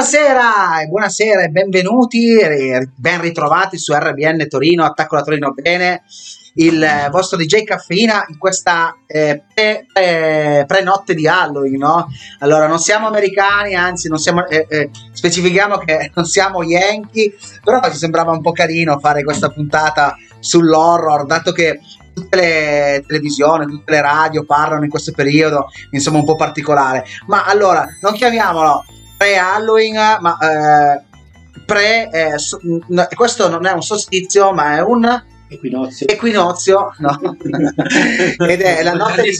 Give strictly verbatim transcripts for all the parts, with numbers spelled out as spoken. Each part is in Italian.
Buonasera e buonasera e benvenuti e ben ritrovati su R B N Torino, Attacco la Torino Bene, il eh, vostro D J Caffeina in questa eh, pre, pre, pre-notte di Halloween, no? Allora, non siamo americani, anzi non siamo, eh, eh, specifichiamo che non siamo yankee, però ci sembrava un po' carino fare questa puntata sull'horror, dato che tutte le televisioni, tutte le radio parlano in questo periodo, insomma un po' particolare. Ma allora, non chiamiamolo pre-Halloween, ma eh, pre eh, so, n- questo non è un solstizio, ma è un equinozio, equinozio no? Ed è la notte di,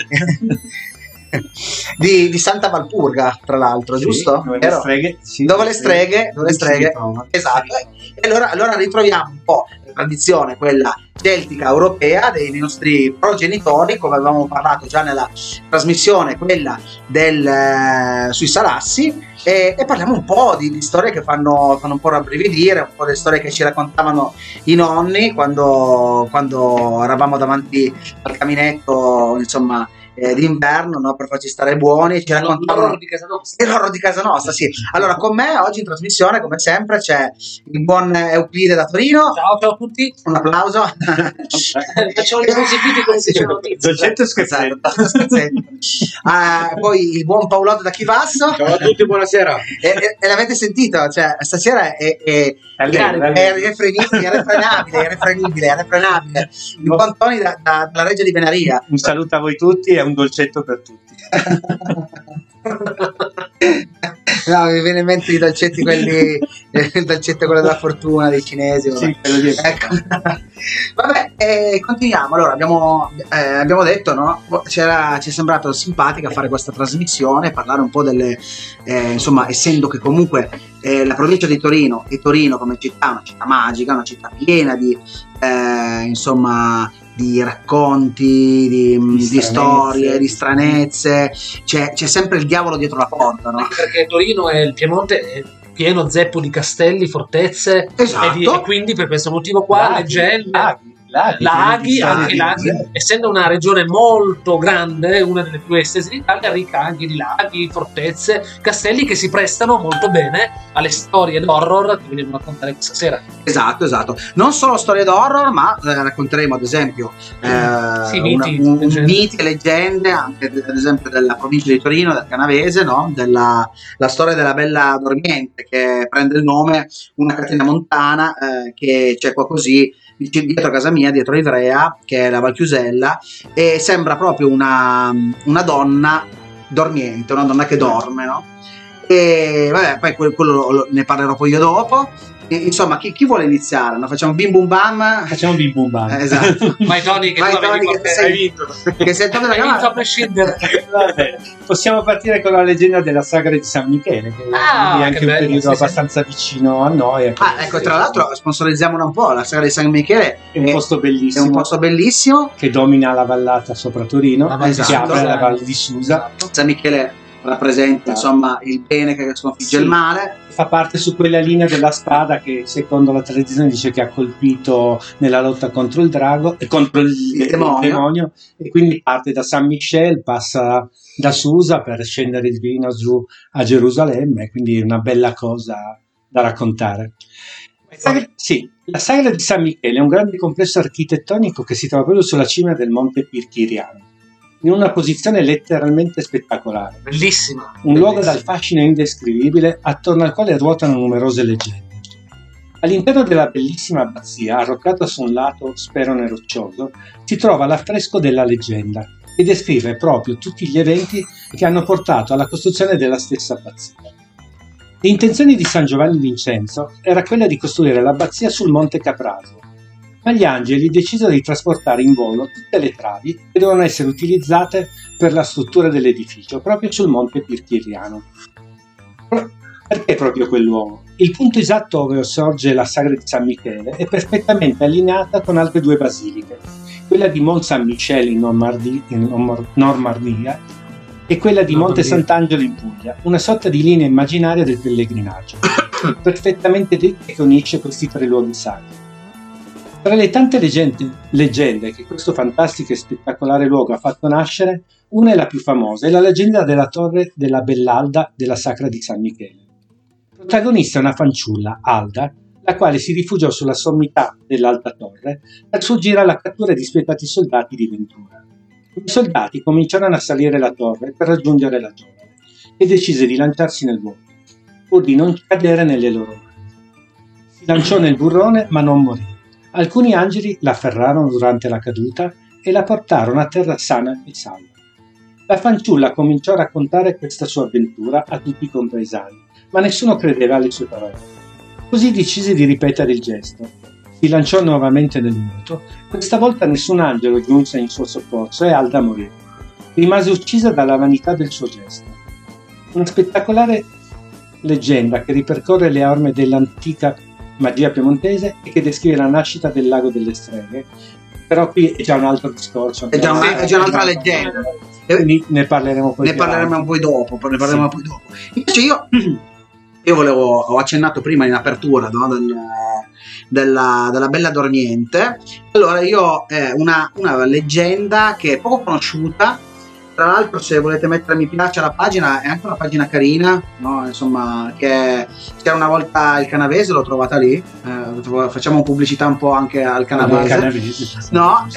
di, di Santa Valpurga, tra l'altro, sì, giusto? Dove le streghe, sì, dove le streghe, dove le streghe, esatto. E allora, allora ritroviamo un po' la tradizione, quella celtica europea dei nostri progenitori, come avevamo parlato già nella trasmissione, quella del, eh, sui Salassi, e, e parliamo un po' di, di storie che fanno, fanno un po' rabbrividire, un po' delle storie che ci raccontavano i nonni quando, quando eravamo davanti al caminetto, insomma, Eh, d'inverno, no? Per farci stare buoni, ci raccontavano l'horror di casa nostra. l'horror di casa nostra, sì. Allora, con me oggi in trasmissione, come sempre, c'è il buon Euclide da Torino. Ciao, ciao a tutti. Un applauso. Facciamo le cose tipiche come si dice notizie. Dolcetto scherzetto. uh, poi il buon Paolotto da Chivasso. Ciao a tutti, buonasera. E, e, e l'avete sentito? Cioè, stasera è, è, è, è, è irrefrenibile, è irrefrenibile, è irrefrenabile. Il buon Tony da, da, dalla Reggia di Venaria. Un saluto a voi tutti e un dolcetto per tutti. No, mi viene in mente i dolcetti quelli, il dolcetto quello della fortuna dei cinesi. Sì, quello di... Ecco. Vabbè, eh, continuiamo. Allora, abbiamo, eh, abbiamo detto, no? C'era, ci è sembrato simpatica fare questa trasmissione, parlare un po' delle, eh, insomma, essendo che comunque eh, la provincia di Torino e Torino come città, una città magica, una città piena di, eh, insomma, di racconti, di, di, di storie, di stranezze, c'è, c'è sempre il diavolo dietro la porta, no? Perché Torino e il Piemonte è pieno zeppo di castelli, fortezze, esatto. e, di, e quindi per questo motivo qua laghi, leggende, laghi, laghi, laghi anche laghi, laghi, essendo una regione molto grande, una delle più estese d'Italia, ricca anche di laghi, fortezze, castelli che si prestano molto bene alle storie d'horror che veniamo a raccontare questa sera. Esatto, esatto. Non solo storie d'horror, ma eh, racconteremo ad esempio eh, sì, miti, una, un, leggende. miti e leggende anche ad esempio della provincia di Torino, del Canavese, no? Della la storia della Bella Dormiente, che prende il nome una catena montana eh, che c'è qua così dietro casa mia, dietro Ivrea, che è la Valchiusella, e sembra proprio una, una donna dormiente, una donna che dorme, no? E vabbè, poi quello, quello lo, ne parlerò poi io dopo. E, insomma, chi, chi vuole iniziare? No? Facciamo bim bum bam? Facciamo bim bum bam. Eh, esatto. Vai Tony, che Vai, tu Tony, avevi che sei vinto. Che sei Tony hai vinto a prescindere. Vabbè, possiamo partire con la leggenda della sagra di San Michele, che Ah, è anche che un bello, periodo sì, abbastanza sì. vicino a noi. Ah, ecco, tra l'altro sponsorizziamola un po', la sagra di San Michele è un posto bellissimo, è un posto bellissimo che domina la vallata sopra Torino, La Val si Esatto. apre la Valle di Susa. San Michele rappresenta insomma il bene che sconfigge Sì. il male. Fa parte su quella linea della spada che secondo la tradizione dice che ha colpito nella lotta contro il drago e contro il, Il demonio. il demonio, e quindi parte da San Michele, passa da Susa per scendere fino giù a Gerusalemme, quindi è una bella cosa da raccontare. La sagra, sì, la sagra di San Michele è un grande complesso architettonico che si trova proprio sulla cima del monte Pirchiriano, in una posizione letteralmente spettacolare. Bellissima. Un luogo dal fascino indescrivibile, attorno al quale ruotano numerose leggende. All'interno della bellissima abbazia, arroccata su un lato sperone roccioso, si trova l'affresco della leggenda, che descrive proprio tutti gli eventi che hanno portato alla costruzione della stessa abbazia. L'intenzione di San Giovanni Vincenzo era quella di costruire l'abbazia sul monte Capraso, ma gli angeli decisero di trasportare in volo tutte le travi che dovevano essere utilizzate per la struttura dell'edificio proprio sul monte Pirchiriano. Perché proprio quel luogo? Il punto esatto dove sorge la sagra di San Michele è perfettamente allineata con altre due basiliche, quella di Mont Saint Michel in Normandia, in Normandia e quella di Monte Sant'Angelo in Puglia, una sorta di linea immaginaria del pellegrinaggio, perfettamente dritta che unisce questi tre luoghi sacri. Tra le tante leggende, leggende che questo fantastico e spettacolare luogo ha fatto nascere, una è la più famosa, è la leggenda della torre della Bellalda della Sacra di San Michele. Protagonista è una fanciulla, Alda, la quale si rifugiò sulla sommità dell'alta torre per sfuggire alla cattura di spietati soldati di Ventura. I soldati cominciarono a salire la torre per raggiungere la giovane, e decise di lanciarsi nel vuoto, pur di non cadere nelle loro mani. Si lanciò nel burrone, ma non morì. Alcuni angeli la afferrarono durante la caduta e la portarono a terra sana e salva. La fanciulla cominciò a raccontare questa sua avventura a tutti i compaesani, ma nessuno credeva alle sue parole. Così decise di ripetere il gesto. Si lanciò nuovamente nel vuoto. Questa volta nessun angelo giunse in suo soccorso e Alda morì. Rimase uccisa dalla vanità del suo gesto. Una spettacolare leggenda che ripercorre le orme dell'antica magia piemontese e che descrive la nascita del lago delle streghe. Però qui è già un altro discorso. È già, una, è già un'altra leggenda. Quindi ne parleremo poi. Ne parleremo poi dopo. Ne parleremo sì. poi dopo. Invece io, io volevo, ho accennato prima in apertura, no, del, della, della Bella Dormiente. Allora io eh, una, una leggenda che è poco conosciuta. Tra l'altro, se volete mettere mi piace alla pagina, è anche una pagina carina, no? Insomma, che c'era una volta il Canavese, l'ho trovata lì. Eh, facciamo pubblicità un po' anche al Canavese. Canavese no?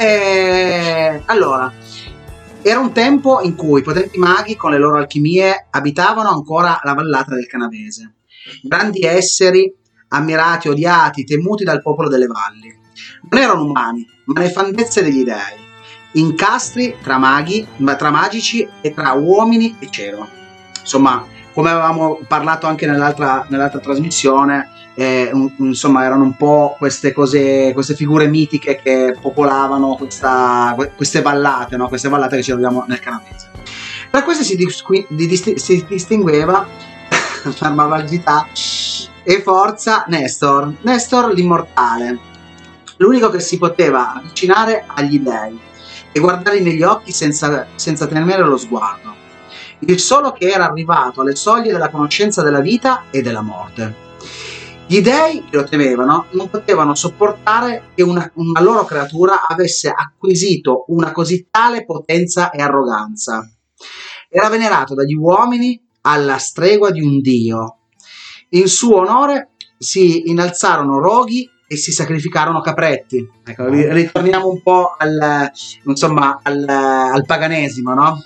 E, allora, era un tempo in cui i potenti maghi, con le loro alchimie, abitavano ancora la vallata del Canavese. Grandi esseri, ammirati, odiati, temuti dal popolo delle valli. Non erano umani, ma nefandezze degli dei. Incastri tra maghi, tra magici e tra uomini e cielo. Insomma, come avevamo parlato anche nell'altra, nell'altra trasmissione, eh, un, insomma, erano un po' queste cose, queste figure mitiche che popolavano questa, queste vallate, no? Queste vallate che ci troviamo nel Canavese. Tra queste si, disqui, di, si distingueva per malvagità e forza Nestor, Nestor l'immortale, l'unico che si poteva avvicinare agli dei e guardarli negli occhi senza, senza temere lo sguardo, il solo che era arrivato alle soglie della conoscenza della vita e della morte. Gli dei che lo temevano non potevano sopportare che una, una loro creatura avesse acquisito una così tale potenza e arroganza. Era venerato dagli uomini alla stregua di un dio. In suo onore si innalzarono roghi e si sacrificarono capretti. Ecco, ritorniamo un po' al, insomma, al, al paganesimo, no?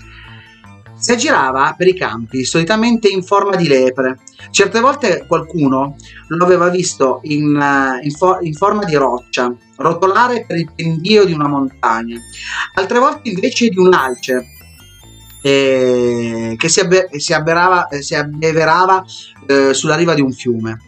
Si aggirava per i campi, solitamente in forma di lepre. Certe volte qualcuno lo aveva visto in, in, for, in forma di roccia, rotolare per il pendio di una montagna. Altre volte invece di un alce, eh, che si, abbe, si, abberava, si abbeverava eh, sulla riva di un fiume.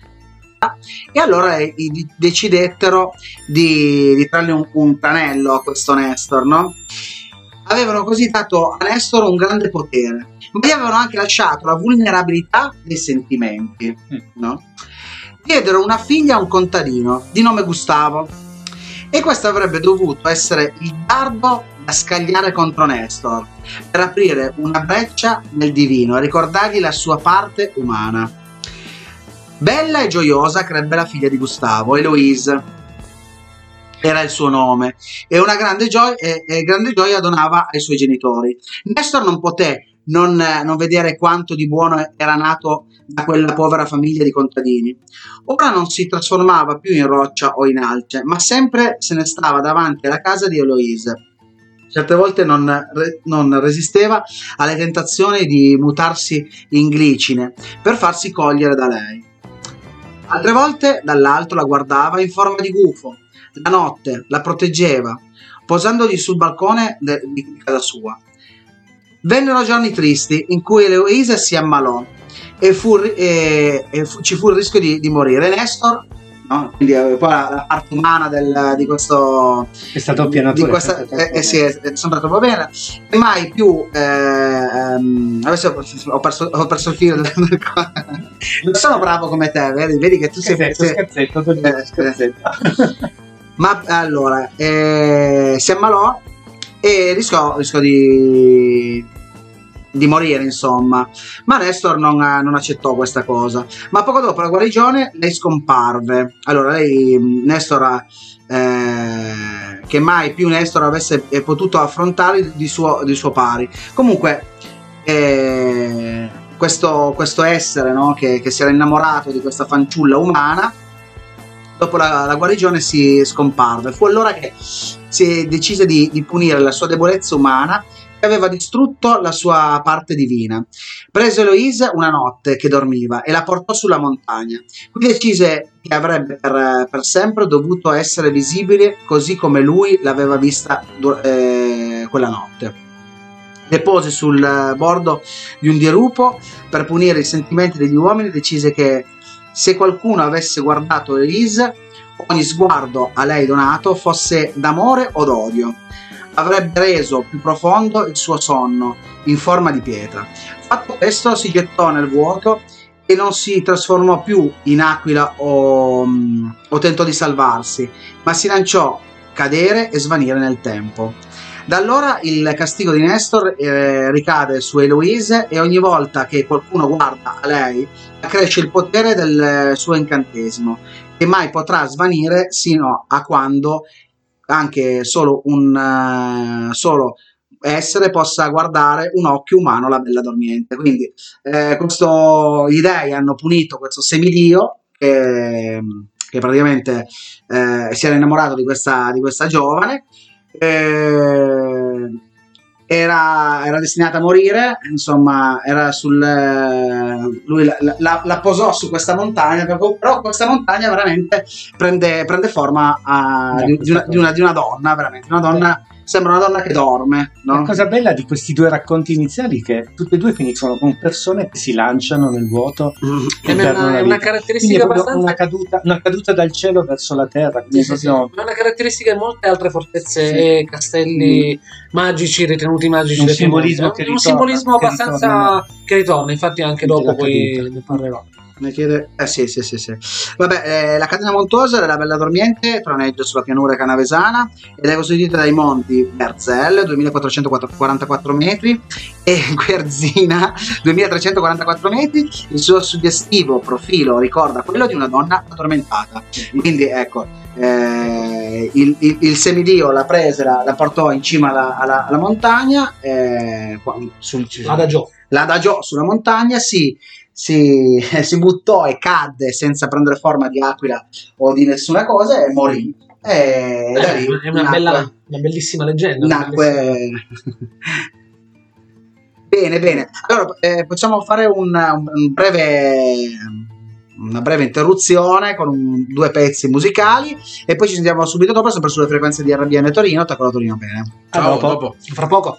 E allora eh, decidettero di, di trargli un, un tranello a questo Nestor, no? Avevano così dato a Nestor un grande potere, ma gli avevano anche lasciato la vulnerabilità dei sentimenti, no? Diedero una figlia a un contadino di nome Gustavo, e questo avrebbe dovuto essere il dardo da scagliare contro Nestor per aprire una breccia nel divino e ricordargli la sua parte umana. Bella e gioiosa crebbe la figlia di Gustavo, Eloise era il suo nome, e una grande gioia, e, e grande gioia donava ai suoi genitori. Nestor non poté non, non vedere quanto di buono era nato da quella povera famiglia di contadini. Ora non si trasformava più in roccia o in alce, ma sempre se ne stava davanti alla casa di Eloise. Certe volte non, re, non resisteva alle tentazioni di mutarsi in glicine per farsi cogliere da lei. Altre volte dall'alto la guardava in forma di gufo. La notte la proteggeva, posandogli sul balcone de- di casa sua. Vennero giorni tristi in cui Eloise si ammalò e, fu, e, e fu, ci fu il rischio di, di morire. Nestor, no? Quindi eh, poi la, la parte umana del, di questo è stato pieno di questa, eh, eh, sì, è, è sempre troppo bene, e mai più eh, ehm, adesso ho perso, ho perso il filo del, del non sono bravo come te, vedi, vedi che tu sei scherzetto, scherzetto, eh, scherzetto. Ma allora eh, si ammalò e rischiò, rischiò di, di morire, insomma, ma Nestor non, non accettò questa cosa. Ma poco dopo la guarigione lei scomparve. Allora lei, Nestor, eh, che mai più Nestor avesse potuto affrontare di suo, di suo pari. Comunque eh, questo, questo essere, no? che, che si era innamorato di questa fanciulla umana, dopo la, la guarigione si scomparve. Fu allora che si decise di, di punire la sua debolezza umana, che aveva distrutto la sua parte divina. Prese Eloise una notte che dormiva e la portò sulla montagna. Qui decise che avrebbe per, per sempre dovuto essere visibile così come lui l'aveva vista eh, quella notte. Depose sul bordo di un dirupo per punire i sentimenti degli uomini. Decise che se qualcuno avesse guardato Elise, ogni sguardo a lei donato, fosse d'amore o d'odio, avrebbe reso più profondo il suo sonno in forma di pietra. Fatto questo, si gettò nel vuoto e non si trasformò più in aquila o, o tentò di salvarsi, ma si lanciò cadere e svanire nel tempo. Da allora il castigo di Nestor eh, ricade su Eloise, e ogni volta che qualcuno guarda a lei accresce il potere del suo incantesimo, che mai potrà svanire sino a quando anche solo un uh, solo essere possa guardare un occhio umano la bella dormiente. Quindi eh, questo, gli dei hanno punito questo semidio che, che praticamente eh, si era innamorato di questa, di questa giovane. Eh, era, era destinata a morire, insomma, era sul lui la, la, la posò su questa montagna, però questa montagna veramente prende, prende forma a, di, di, una, di, una, di una donna, veramente una donna, sembra una donna che dorme, no? La cosa bella di questi due racconti iniziali è che tutti e due finiscono con persone che si lanciano nel vuoto mm. e è una, una caratteristica abbastanza una caduta, una caduta dal cielo verso la terra, sì, sì, sì. È una caratteristica di molte altre fortezze sì. e castelli mm. magici, ritenuti magici, un simbolismo, che un ritorna, simbolismo che abbastanza ritorna. che ritorna, infatti anche dopo poi ne parlerò. Ne chiede... Eh sì, sì, sì, sì. Vabbè, eh, la catena montuosa della Bella Dormiente troneggia sulla pianura canavesana ed è costituita dai monti Berzel, duemilaquattrocentoquarantaquattro metri, e Guerzina, duemilatrecentoquarantaquattro metri. Il suo suggestivo profilo ricorda quello di una donna addormentata. Quindi, ecco, eh, il, il, il semidio la prese, la, la portò in cima alla, alla, alla montagna, eh, sul, l'adagiò. l'adagiò sulla montagna, si... Si, si buttò e cadde senza prendere forma di aquila o di nessuna cosa e morì. E eh, da lì è una, nacque, bella, una bellissima leggenda. Nacque... Bellissima. Bene, bene. Allora eh, possiamo fare un, un breve, una breve interruzione con un, due pezzi musicali e poi ci sentiamo subito dopo, sempre sulle frequenze di R B N Torino. Attacco la Torino bene. Ciao, dopo. dopo. Fra poco.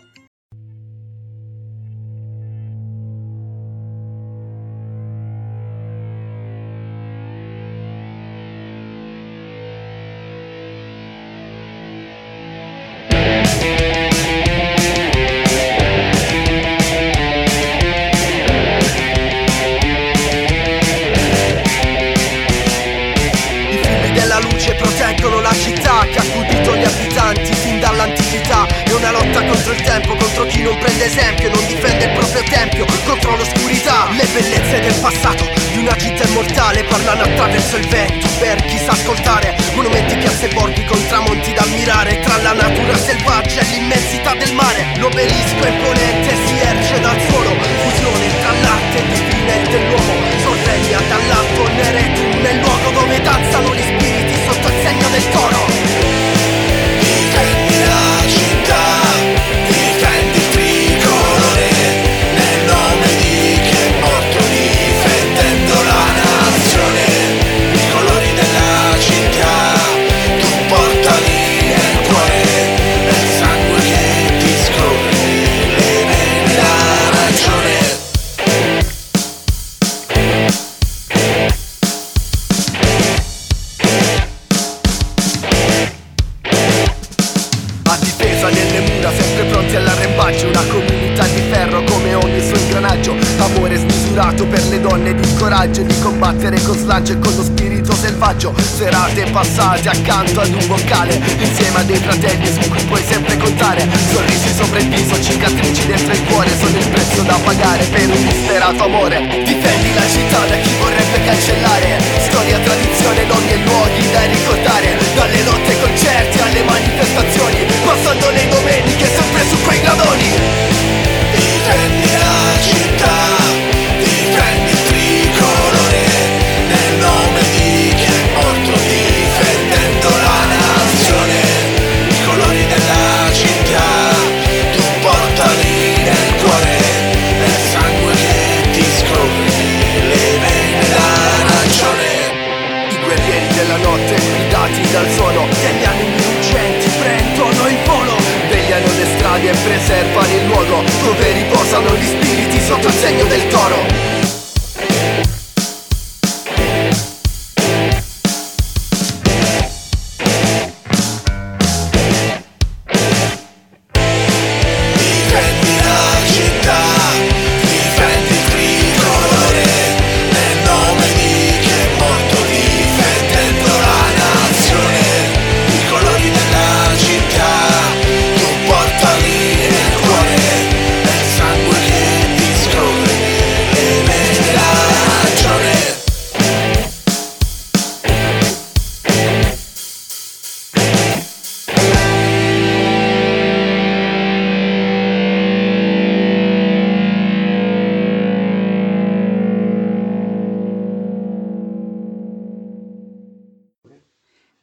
Esempio, non difende il proprio tempio contro l'oscurità. Le bellezze del passato di una città immortale parlano attraverso il vento per chi sa ascoltare. Monumenti, piazze, borghi con tramonti da ammirare, tra la natura selvaggia e l'immensità del mare. L'obelisco imponente si erge dal suolo, fusione tra l'arte divina e dell'uomo. Sorregna dall'alto Neretum, nel luogo dove danzano gli spiriti sotto il segno del toro. Difendi la città, difendi il tricolore, nel nome di chi è morto difendendo la nazione. I colori della città tu portali nel cuore, nel sangue che ti scorre, le vene la ragione. A difesa nelle mura, sempre pronti all'arrembaggio, una comunità di ferro come ogni suo ingranaggio. Amore smisurato per le donne, di coraggio di combattere con slancio e con lo spirito selvaggio. Serate passate accanto ad un boccale, insieme a dei fratelli su cui puoi sempre contare. Sorrisi sopra il viso, cicatrici dentro il cuore, sono il prezzo da pagare per un disperato amore. Difendi la città da chi vorrebbe cancellare, storia, tradizione, nomi e luoghi da ricordare. Dalle lotte ai concerti alle manifestazioni, passando le domeniche sempre su quei gradoni. Difendi la città,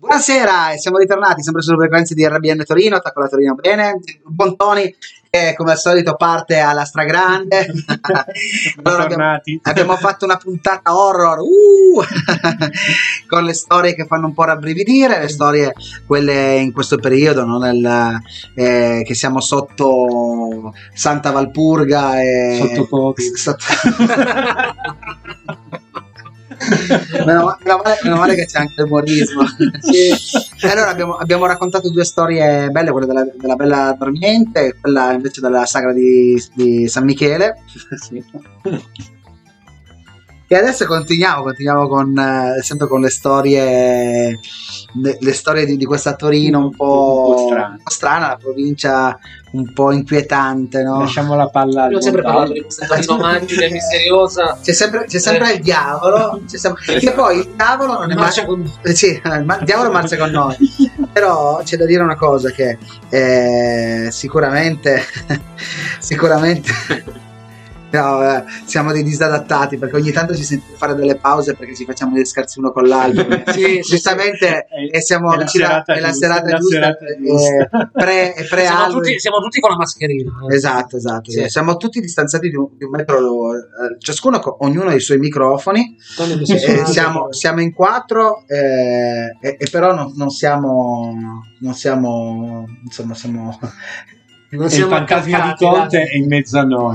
Buonasera, e siamo ritornati sempre sulle frequenze di R B N Torino, attacco la Torino bene. Buon Tony, che come al solito parte alla stragrande. Allora abbiamo, abbiamo fatto una puntata horror uh! con le storie che fanno un po' rabbrividire, le storie quelle in questo periodo, no? Nel, eh, che siamo sotto Santa Valpurga e sotto Covid. Sotto... Meno, meno, male, meno male che c'è anche l'umorismo. Sì. Allora abbiamo, abbiamo raccontato due storie belle, quella della, della Bella Dormiente e quella invece della sagra di, di San Michele. Sì. E adesso continuiamo, continuiamo con eh, sempre con le storie le, le storie di, di questa Torino un po', un po' strana. un po' strana, la provincia un po' inquietante, no? Lasciamo la palla al sempre parlato di questa Torino magica e misteriosa. C'è sempre, c'è sempre eh. il diavolo, c'è sempre, che poi il diavolo non è marcia con eh, sì, il diavolo marcia con noi. Però c'è da dire una cosa, che eh, sicuramente sicuramente no, eh, siamo dei disadattati, perché ogni tanto ci sentiamo fare delle pause perché ci facciamo degli scherzi uno con l'altro. Sì, giustamente sì, sì. E siamo è la serata, è la giusta, serata la giusta, serata eh, giusta. pre, e pre siamo, tutti, siamo tutti con la mascherina. Eh. Esatto, esatto. Sì. Siamo tutti distanziati di un, di un metro, eh, ciascuno con ognuno ha i suoi microfoni. Eh, siamo, siamo in quattro, eh, e, e però non, non siamo, non siamo, insomma, siamo. Non il fantasma di Conte è in mezzo a noi.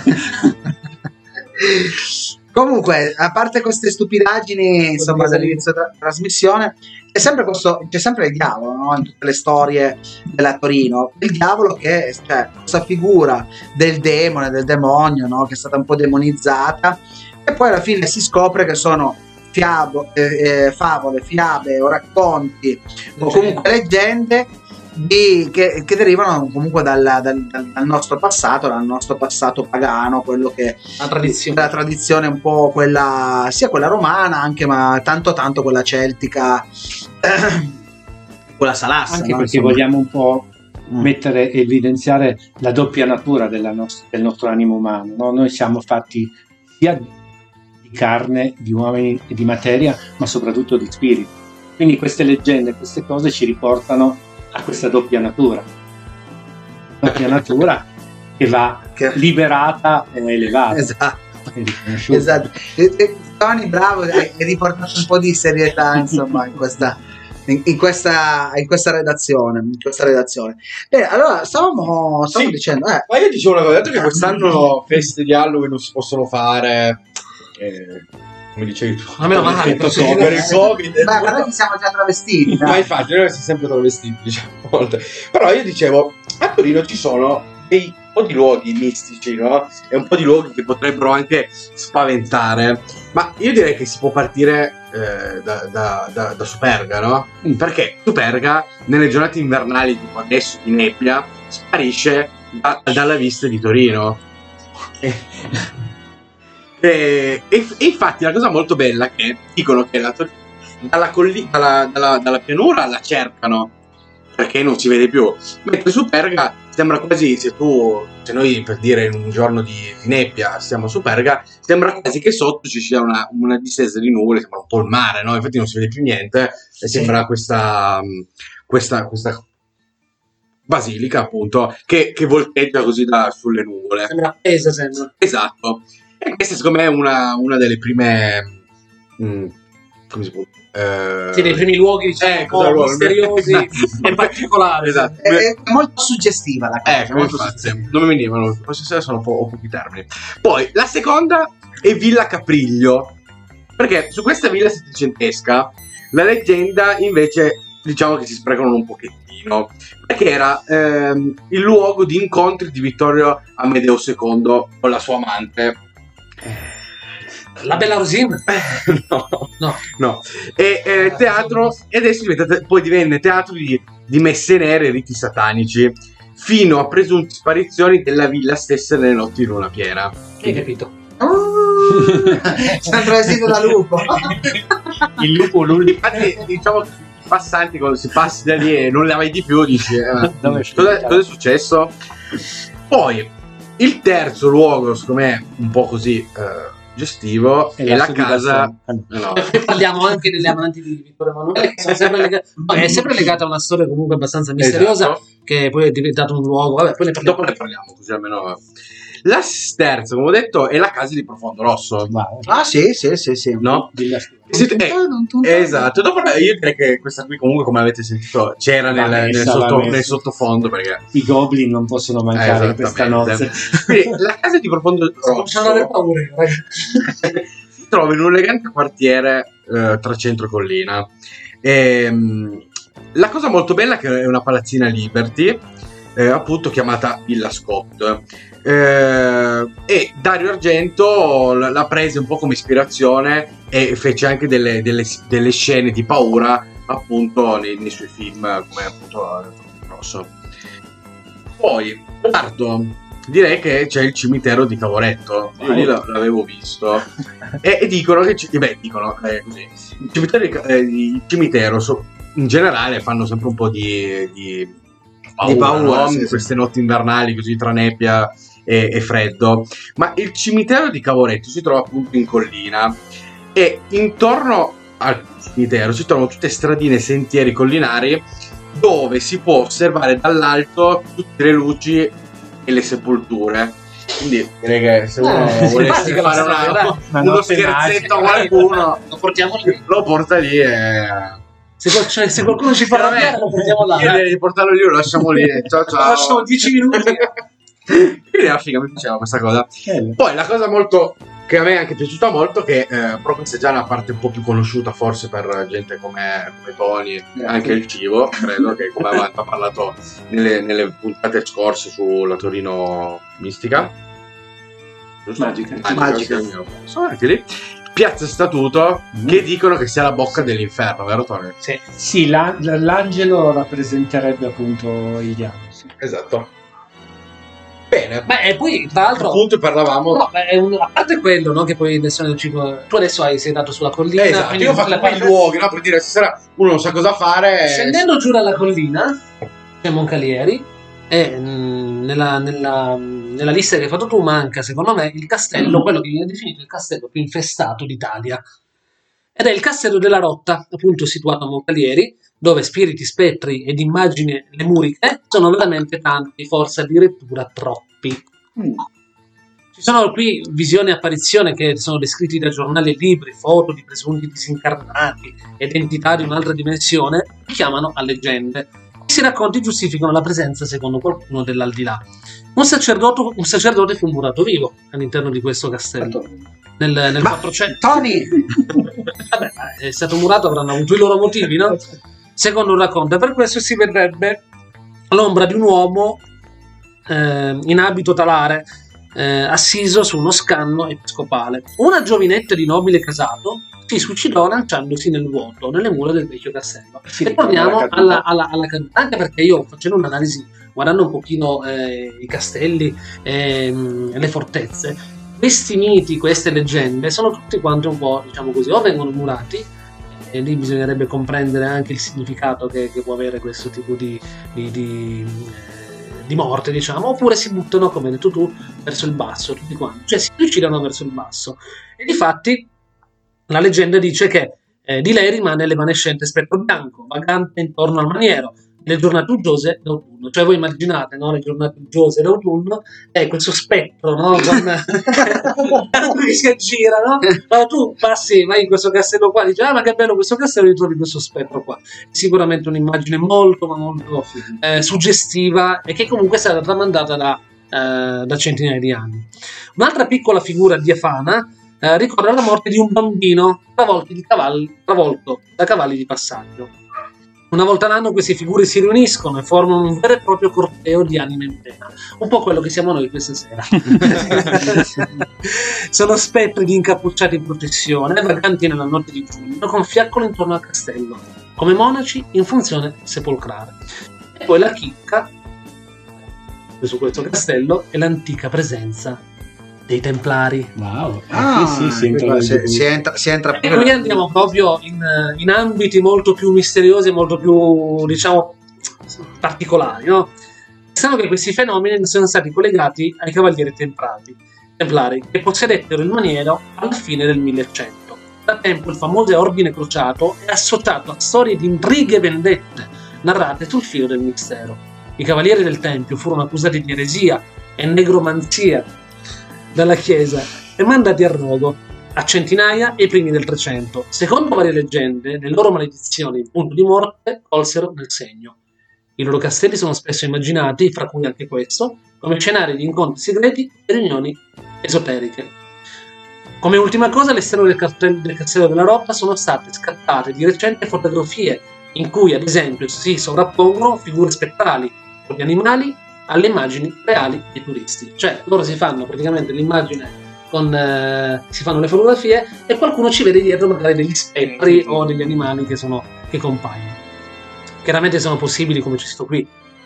Comunque, a parte queste stupidaggini, insomma, dall'inizio della trasmissione, c'è sempre questo, c'è sempre il diavolo, no? In tutte le storie della Torino, il diavolo che, cioè, questa figura del demone, del demonio, no? Che è stata un po' demonizzata, e poi alla fine si scopre che sono fiabo, eh, eh, favole, fiabe o racconti o comunque leggende Di, che, che derivano comunque dal, dal, dal nostro passato, dal nostro passato pagano, quello che la tradizione, la tradizione un po' quella, sia quella romana anche, ma tanto tanto quella celtica, quella salassa, anche no? Perché Insomma, vogliamo un po' mm. mettere e evidenziare la doppia natura della nostra, del nostro animo umano, no? Noi siamo fatti sia di carne, di uomini e di materia, ma soprattutto di spirito, quindi queste leggende, queste cose ci riportano a questa doppia natura, doppia natura che va che... liberata e elevata. Esatto, esatto. E, e, Tony, bravo, hai riportato un po' di serietà, insomma, in questa, in, in questa, in questa redazione, in questa redazione. Bene, allora stavamo, stavamo sì, dicendo, eh. ma io dicevo una cosa, detto che quest'anno feste di Halloween non si possono fare. Eh, come dicevi tu, ma meno male per il Covid, ma noi ci siamo già travestiti, ma infatti noi siamo sempre travestiti, diciamo, volte. Però io dicevo, a Torino ci sono dei un po' di luoghi mistici, no? E un po' di luoghi che potrebbero anche spaventare, ma io direi che si può partire eh, da, da, da, da Superga, no? Mm. Perché Superga nelle giornate invernali tipo adesso di nebbia sparisce da, dalla vista di Torino. E, e, e infatti la cosa molto bella è che dicono che la, dalla, colli, dalla, dalla, dalla pianura la cercano perché non si vede più, mentre su Perga sembra quasi, se tu se noi per dire in un giorno di, di nebbia stiamo su Perga, sembra quasi che sotto ci sia una, una distesa di nuvole, sembra un po' il mare, no? Infatti non si vede più niente e sembra questa questa, questa basilica appunto che, che volteggia così da, sulle nuvole, sembra appesa, sembra. Esatto. E questa secondo me è una, una delle prime mh, come si può eh... sì, dei primi luoghi, diciamo, eh, un po' misteriosi e particolari. Esatto. È, è molto suggestiva la cosa, eh, molto suggestiva. Non mi venivano, forse sono un po' pochi termini. Poi la seconda è Villa Capriglio, perché su questa villa settecentesca la leggenda invece diciamo che si sprecano un pochettino, perché era ehm, il luogo di incontri di Vittorio Amedeo secondo con la sua amante. La Bella Rosina? no, no, no. E eh, teatro, e adesso diventa, poi divenne teatro di, di messe nere e riti satanici, fino a presunte sparizioni della villa stessa nelle notti di luna piena. Hai capito? Sempre vestito da lupo. Il lupo, l'ultimo. Infatti, diciamo che i passanti quando si passi da lì e non la vedi più, dici eh, cosa, cosa è successo? Poi il terzo luogo, secondo me, un po' così eh, suggestivo e, E la la subito casa al- no. E poi parliamo anche delle amanti di Vittorio Emanuele, che sono sempre legate, no, è sempre legata a una storia comunque abbastanza misteriosa, Esatto. che poi è diventato un luogo. Vabbè, poi ne parliamo. Dopo ne parliamo, così almeno. La terza, come ho detto, è la casa di Profondo Rosso. Wow. Ah, sì, sì, sì, sì. No? Dilla- Sì, eh, esatto. Dopo io direi che questa qui, comunque, come avete sentito, c'era nel, Va nel, messa, sotto- va messa. nel sottofondo. Perché I goblin non possono mancare in questa Esattamente. notte. Quindi, la casa di Profondo Sto cominciando ad avere Rosso paura, ragazzi. si trova in un elegante quartiere eh, tra centro e collina. Ehm, la cosa molto bella è che è una palazzina Liberty, eh, appunto chiamata Villa Scott. Eh, e Dario Argento l- l'ha presa un po' come ispirazione e fece anche delle, delle- delle scene di paura, appunto, nei, nei suoi film, come appunto Profondo Rosso. Poi, quarto, direi che c'è il cimitero di Cavoretto. Io lì la- l'avevo visto. E, e dicono che, ci- beh, dicono eh, così, il cimitero, di, eh, il cimitero so- in generale fanno sempre un po' di, di paura, Di paura, no? sì, In sì. queste notti invernali così tra nebbia e, e freddo. Ma il cimitero di Cavoretto si trova appunto in collina e intorno al cimitero si trovano tutte stradine e sentieri collinari dove si può osservare dall'alto tutte le luci e le sepolture. Quindi direi che se uno Eh, volesse simpatica la fare storia, una- dai. Una uno notte scherzetto a magica. qualcuno, Lo portiamo lì. lo porta lì e... Se, qual- cioè, se qualcuno ci fa arrabbiare, lo portiamo là. Io direi di portarlo lì, lo lasciamo lì. Ciao ciao. Lasciamo dieci minuti. Quindi era figa, mi piaceva questa cosa. Bello. Poi la cosa molto che a me è anche piaciuta molto, che eh, però questa è già una parte un po' più conosciuta forse per gente come, come Tony, anche il cibo, credo che come avevamo parlato nelle, nelle puntate scorse sulla Torino Mistica. Giusto? Magica. Magica. sì, mio. Sono anche lì. Piazza Statuto, Mm. che dicono che sia la bocca dell'inferno, vero Tony? Sì. Sì, la- l'angelo rappresenterebbe appunto il diavolo. Sì. Esatto. Bene. Beh, e poi tra l'altro, Appunto parlavamo... no, beh, è un- a parte quello, no, che poi adesso nel cibo, tu adesso hai, sei andato sulla collina, Esatto, quindi io ho fatto le un po' i parti- luoghi, no? Per dire, stasera uno non sa cosa fare. Scendendo giù dalla collina c'è Moncalieri e mh, nella, nella- nella lista che hai fatto tu manca, secondo me, il castello, quello che viene definito il castello più infestato d'Italia. Ed è il castello della Rotta, appunto situato a Moncalieri, dove spiriti, spettri ed immagini lemuriche sono veramente tanti, forse addirittura troppi. Ci sono qui visioni e apparizioni che sono descritti da giornali e libri, foto di presunti disincarnati ed entità di un'altra dimensione che chiamano a leggende. Questi racconti giustificano la presenza, secondo qualcuno, dell'aldilà. Un sacerdote, un sacerdote fu murato vivo all'interno di questo castello nel, nel Ma- quattrocento. Tony! Vabbè, ma è stato murato, avranno avuto i loro motivi, no? Secondo un racconto, e per questo si vedrebbe l'ombra di un uomo eh, in abito talare, eh, assiso su uno scanno episcopale. Una giovinetta di nobile casato si suicidò lanciandosi nel vuoto, nelle mura del vecchio castello. Sì, e torniamo alla caduta. alla, alla, alla caduta, anche perché io facendo un'analisi, guardando un pochino eh, i castelli ehm, e le fortezze, questi miti, queste leggende sono tutti quanti un po', diciamo così, o vengono murati, e lì bisognerebbe comprendere anche il significato che, che può avere questo tipo di, di, di, eh, di morte, diciamo, oppure si buttano, come hai detto tu, verso il basso, tutti quanti, cioè si suicidano verso il basso. E difatti la leggenda dice che eh, di lei rimane l'evanescente spettro bianco, vagante intorno al maniero, le giornate uggiose d'autunno. Cioè voi immaginate, no, le giornate uggiose d'autunno è questo spettro, no, con che si aggira, no? Ma tu passi, vai in questo castello qua, dici ah ma che bello questo castello, e trovi questo spettro qua. Sicuramente un'immagine molto ma molto eh, suggestiva e che comunque è stata tramandata da, eh, da centinaia di anni. Un'altra piccola figura diafana eh, ricorda la morte di un bambino travolto, di cavalli, travolto da cavalli di passaggio. Una volta l'anno queste figure si riuniscono e formano un vero e proprio corteo di anime in pena, un po' quello che siamo noi questa sera. Sono spettri di incappucciati in processione, vaganti nella notte di giugno, con fiaccolo intorno al castello, come monaci in funzione sepolcrale. E poi la chicca su questo castello è l'antica presenza dei Templari. Wow. Ah, sì, sì, si entra qua nel si, buio. si entra, si entra E qui andiamo proprio in, in ambiti molto più misteriosi e molto più, diciamo, particolari, no? Sanno che questi fenomeni sono stati collegati ai Cavalieri Templari. templari che possedettero il maniero alla fine del millecento. Da tempo il famoso ordine crociato è associato a storie di intrighe e vendette narrate sul filo del mistero. I cavalieri del Tempio furono accusati di eresia e negromanzia dalla Chiesa e mandati a rogo a centinaia e i primi del Trecento. Secondo varie leggende, le loro maledizioni in punto di morte colsero nel segno. I loro castelli sono spesso immaginati, fra cui anche questo, come scenari di incontri segreti e riunioni esoteriche. Come ultima cosa, all'esterno del, cartel- del Castello della Rocca sono state scattate di recente fotografie in cui, ad esempio, si sovrappongono figure spettrali o di animali alle immagini reali dei turisti. Cioè, loro si fanno praticamente l'immagine con eh, si fanno le fotografie e qualcuno ci vede dietro magari degli spettri o degli animali che sono che compaiono. Chiaramente sono possibili, come c'è scritto qui,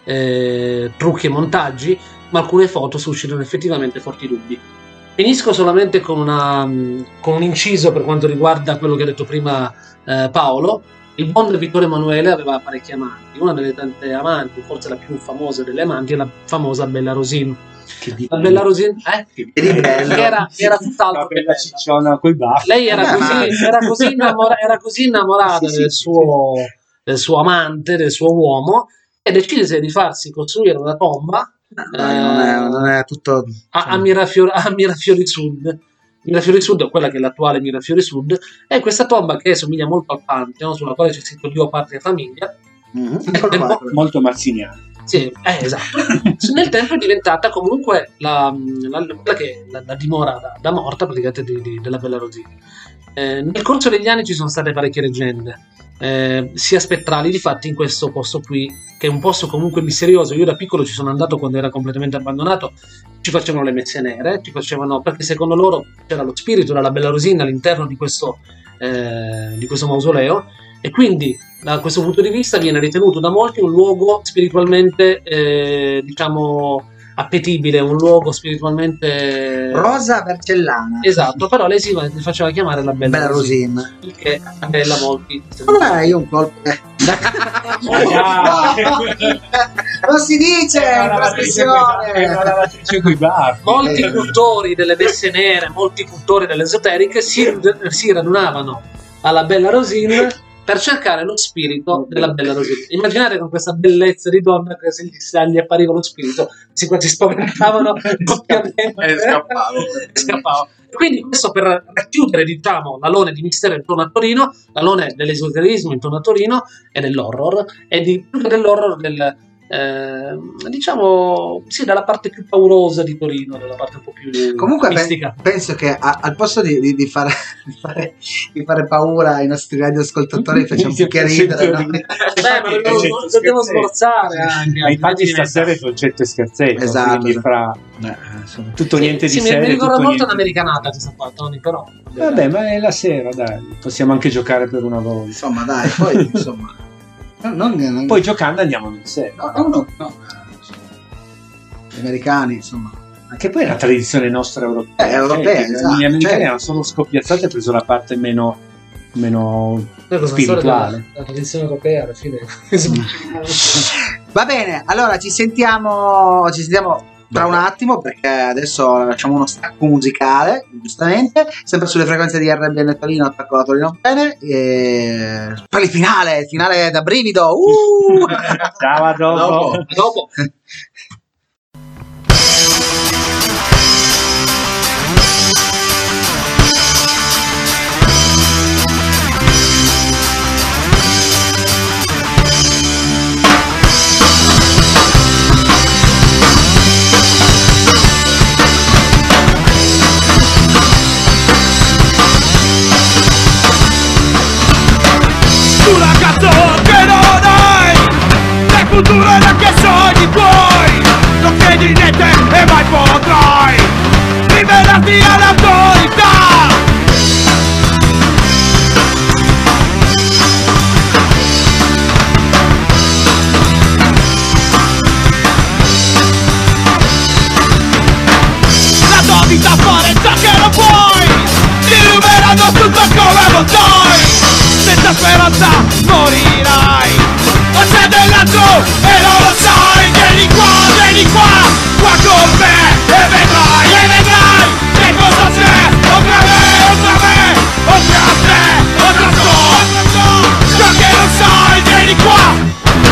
eh, trucchi e montaggi, ma alcune foto suscitano effettivamente forti dubbi. Finisco solamente con, una, con un inciso per quanto riguarda quello che ha detto prima eh, Paolo. Il buon Vittorio Emanuele aveva parecchi amanti. Una delle tante amanti, forse la più famosa delle amanti, è la famosa Bella Rosina. La Bella Rosina, eh? Che bello. Era, era tutt'altro che bella cicciona coi baffi. lei era così, era così, innamora- era così innamorata Sì, del, sì, suo, del suo amante, del suo uomo, e decise di farsi costruire una tomba Dai, non, è, non è tutto a, a, Mirafiori, a Mirafiori Sud. Mirafiori Sud, quella che è l'attuale Mirafiori Sud, è questa tomba che somiglia molto al Pantheon, sulla quale c'è scritto Dio, Patria e Famiglia. Mhm. Nel tempo- Molto marziniano. Sì, eh, esatto. Nel tempo è diventata comunque la, la, quella che la, la dimora da, da morta praticamente di, di, della Bella Rosina. Eh, nel corso degli anni ci sono state parecchie leggende, eh, sia spettrali, difatti in questo posto qui, che è un posto comunque misterioso. Io da piccolo ci sono andato quando era completamente abbandonato, ci facevano le messe nere, ci facevano, perché secondo loro c'era lo spirito della Bella Rosina all'interno di questo, eh, di questo mausoleo, e quindi da questo punto di vista viene ritenuto da molti un luogo spiritualmente eh, diciamo appetibile, un luogo spiritualmente Rosa Vercellana. esatto, però lei si si faceva chiamare la Bella, Bella Rosina, Rosina. il che appella molti. Non è io un colpo. eh. Non si dice in trasmissione. La lavatrice coi baffi. Molti Eh. cultori delle messe nere, molti cultori delle esoteriche si, si radunavano alla Bella Rosina per cercare lo spirito della Bella Rosina. Immaginate con questa bellezza di donna che se gli, se gli appariva lo spirito si quasi spaventavano doppiamente E scappavo. e scappavo. E quindi questo per racchiudere, diciamo, l'alone di mistero intorno a Torino, l'alone dell'esoterismo intorno a Torino e dell'horror, e di, più che dell'horror del eh, diciamo sì, dalla parte più paurosa di Torino, dalla parte un po' più Comunque pe- mistica. penso che a- al posto di, di- di fare, di, fare, di fare paura ai nostri radioascoltatori facciamo più che ridere, no? Beh, ma dobbiamo, dobbiamo sforzare anche. Ma infatti altrimenti stasera è concetto e scherzetto, Esatto. quindi fra Eh, insomma. tutto niente sì, di sì, mi- serio. mi ricorda tutto molto niente- un'americanata questa qua, Tony, però Vabbè, ma è la sera, dai, possiamo anche giocare per una volta. Insomma, dai, poi insomma. no, Non, non, Poi giocando andiamo nel serio. no, no, no, no, eh, insomma, gli americani, insomma. Che poi è una tradizione nostra europea. Eh, europea, Cioè, esatto, gli americani certo. hanno solo scoppiazzato e preso la parte meno, meno Poi questa spirituale. storia della- della tradizione europea alla fine Va bene, allora ci sentiamo, ci sentiamo tra un attimo perché adesso lasciamo uno stacco musicale, giustamente, sempre sulle frequenze di R B N Torino, attacco la Torino bene, e poi il finale, il finale da brivido. Uh! Ciao, a dopo. Dopo. dopo Tu ragazzo che non hai né cultura neanche sogni tuoi, non credi in niente e mai potrai rivelarti all'autorità. La tua vita fare ciò che non puoi, ti ruberanno tutto come lo sai. Senza speranza morirai, ma sei dell'altro e non lo sai. Vieni qua, vieni qua, qua con me e vedrai, e vedrai vieni qua.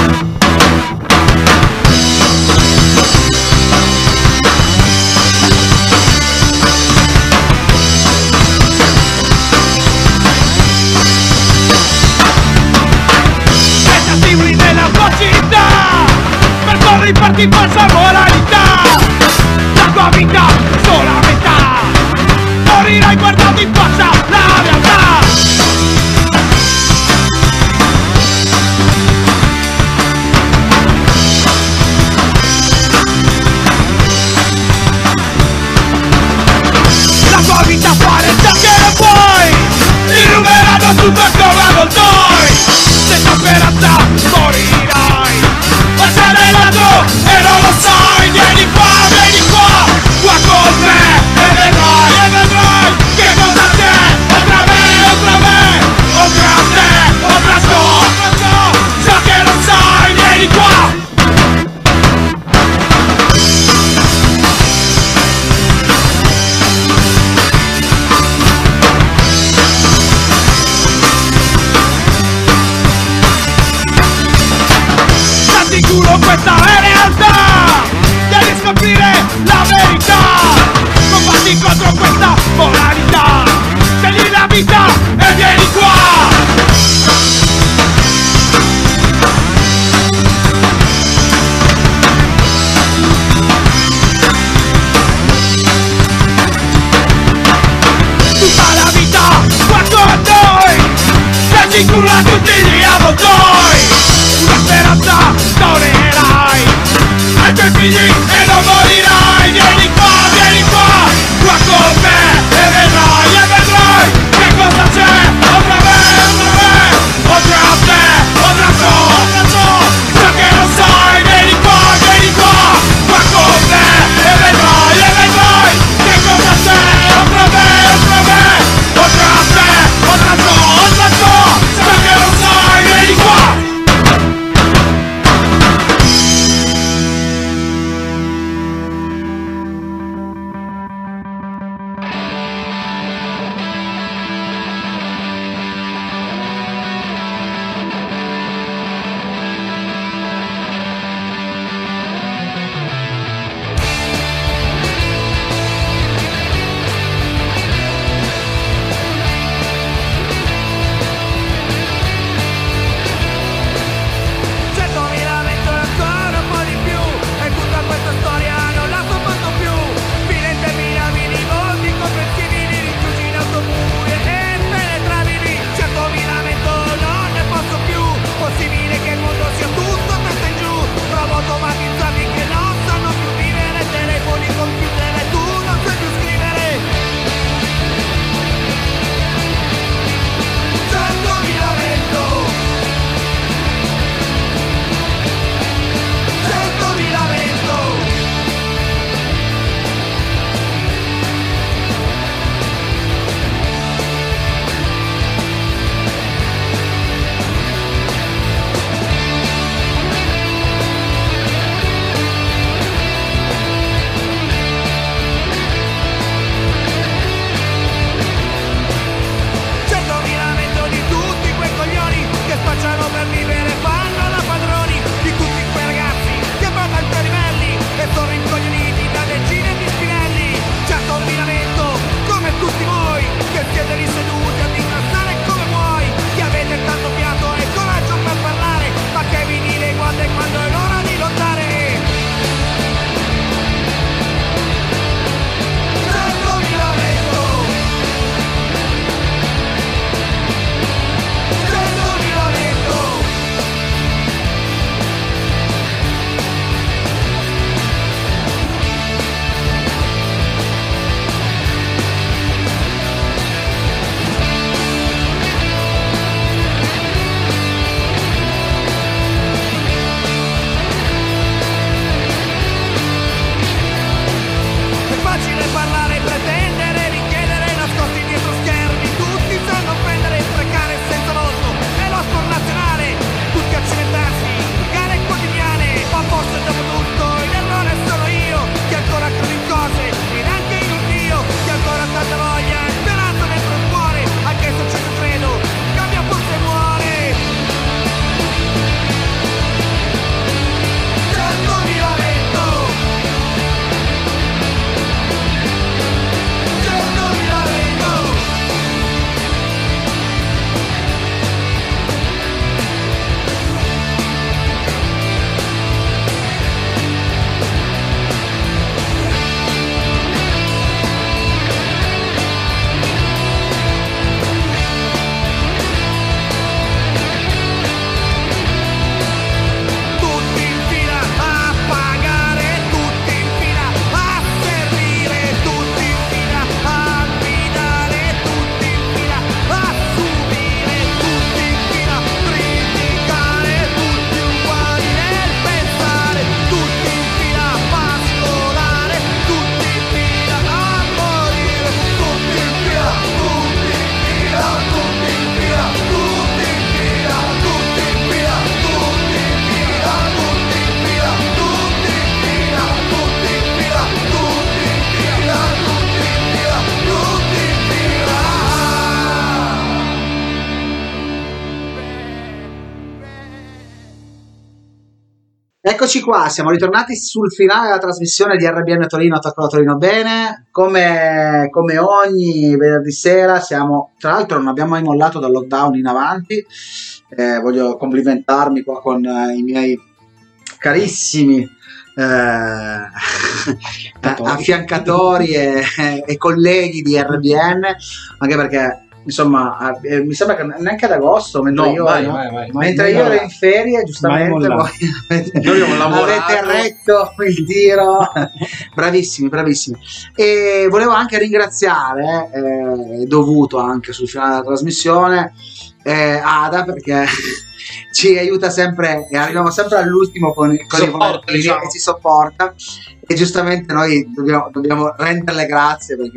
Per non riparti falsa moralità. La tua vita è solo a metà. Morirai guardando in faccia la realtà. La tua vita fare ciò che non puoi. Illumeranno tutto come avvoltoi. Senza speranza morirai. Ma sei nato e non lo sai. Vieni qua, vieni qua, qua con me. E vedrai, e vedrai che cosa c'è. Oltre a me, oltre a me, oltre a te, oltre a sto, oltre a sto. Ciò che non sai, vieni qua. Sicuro questa è realtà, devi scoprire la verità. Combatti contro questa moralità, scegli la vita e vieni qua. Tutta la vita qua con noi, sei sicuro a tutti gli avvoltoi. Una speranza tolererai, hai Eccoci qua, siamo ritornati sul finale della trasmissione di R B N Torino, Attacco la Torino Bene. Come, come ogni venerdì sera siamo, tra l'altro non abbiamo mai mollato dal lockdown in avanti. Eh, voglio complimentarmi qua con eh, i miei carissimi eh, affiancatori e, e colleghi di R B N, anche perché insomma eh, mi sembra che neanche ad agosto, mentre No, io, vai, no? vai, vai. mentre Mai io ero mollato. in ferie, giustamente Mai mollato. voi avete, Noi abbiamo lavorato. avete retto il tiro. Bravissimi, bravissimi. E volevo anche ringraziare, eh, dovuto anche sul finale della trasmissione, eh, Ada, perché ci aiuta sempre e arriviamo sempre all'ultimo con, con i Sopporta, volontari diciamo. e ci sopporta, e giustamente noi dobbiamo, dobbiamo renderle grazie, perché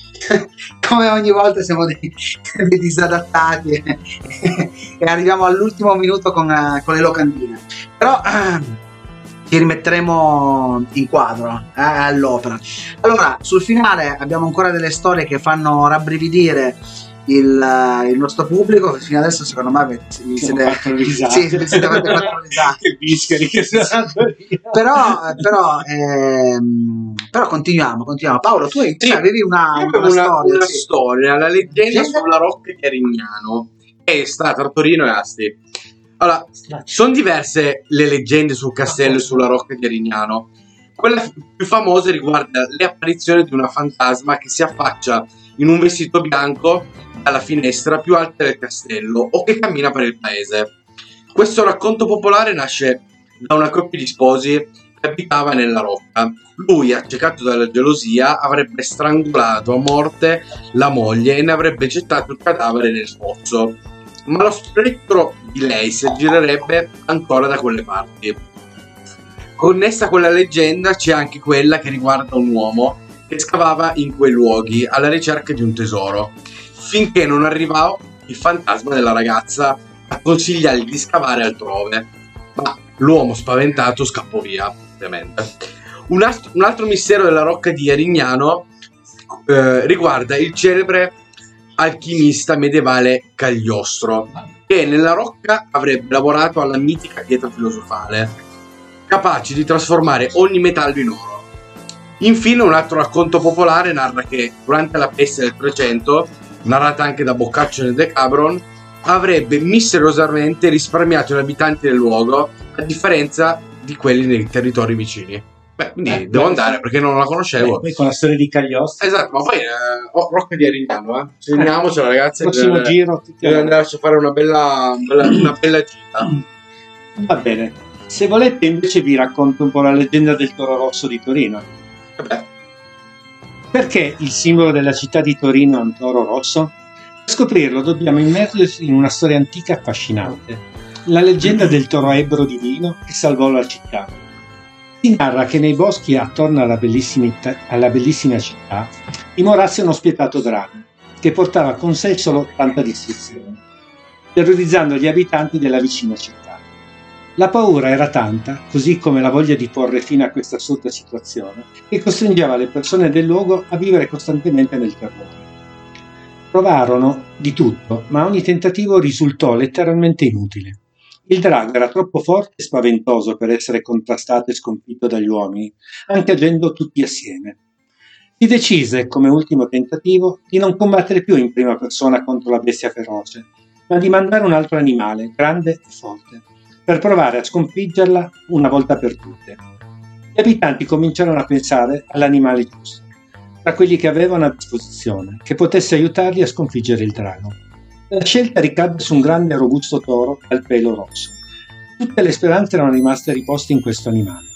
come ogni volta siamo dei, dei disadattati e, e arriviamo all'ultimo minuto con, eh, con le locandine, però eh, ci rimetteremo in quadro eh, all'opera. Allora, sul finale abbiamo ancora delle storie che fanno rabbrividire il, il nostro pubblico. Fino adesso secondo me avete, vi Siamo siete, quattro risate. sì, vi siete fatti quattro risate. Che bischeri che sono però però, ehm, però continuiamo continuiamo Paolo, tu hai, Sì. cioè, avevi una, Io una, avevo una, storia, una sì. storia, la leggenda Leggenda? sulla Rocca di Arignano, che è stata a Torino e Asti. Allora, sono diverse le leggende sul castello e sulla Rocca di Arignano. Quella più famosa riguarda le apparizioni di una fantasma che si affaccia in un vestito bianco dalla finestra più alta del castello o che cammina per il paese. Questo racconto popolare nasce da una coppia di sposi che abitava nella Rocca. Lui, accecato dalla gelosia, avrebbe strangolato a morte la moglie e ne avrebbe gettato il cadavere nel pozzo. Ma lo spettro di lei si aggirerebbe ancora da quelle parti. Connessa a quella leggenda c'è anche quella che riguarda un uomo che scavava in quei luoghi alla ricerca di un tesoro, finché non arrivò il fantasma della ragazza a consigliargli di scavare altrove. Ma l'uomo spaventato scappò via, ovviamente. Un, ast- un altro mistero della Rocca di Arignano eh, riguarda il celebre alchimista medievale Cagliostro, che nella Rocca avrebbe lavorato alla mitica pietra filosofale, capace di trasformare ogni metallo in oro. Infine, un altro racconto popolare narra che durante la peste del trecento, narrata anche da Boccaccio nel Decabron, avrebbe misteriosamente risparmiato gli abitanti del luogo, a differenza di quelli nei territori vicini. Beh, quindi Eh, devo beh, andare sì. perché non la conoscevo. Eh, poi con la storia di Cagliostro, Esatto, ma poi eh, oh, Rocca di Arignano, eh. Segniamocela, ragazzi. prossimo deve- giro tutti deve a- andarci a fare una bella, bella- una bella gita. Va bene. Se volete invece vi racconto un po' la leggenda del Toro Rosso di Torino. Vabbè. Perché il simbolo della città di Torino è un toro rosso? Per scoprirlo dobbiamo immergersi in una storia antica e affascinante. La leggenda del toro ebro divino che salvò la città. Si narra che nei boschi attorno alla bellissima, alla bellissima città dimorasse uno spietato drago che portava con sé solo tanta distruzione, terrorizzando gli abitanti della vicina città. La paura era tanta, così come la voglia di porre fine a questa assurda situazione, che costringeva le persone del luogo a vivere costantemente nel terrore. Provarono di tutto, ma ogni tentativo risultò letteralmente inutile. Il drago era troppo forte e spaventoso per essere contrastato e sconfitto dagli uomini, anche agendo tutti assieme. Si decise, come ultimo tentativo, di non combattere più in prima persona contro la bestia feroce, ma di mandare un altro animale, grande e forte, per provare a sconfiggerla una volta per tutte. Gli abitanti cominciarono a pensare all'animale giusto, tra quelli che avevano a disposizione, che potesse aiutarli a sconfiggere il drago. La scelta ricadde su un grande e robusto toro dal pelo rosso. Tutte le speranze erano rimaste riposte in questo animale.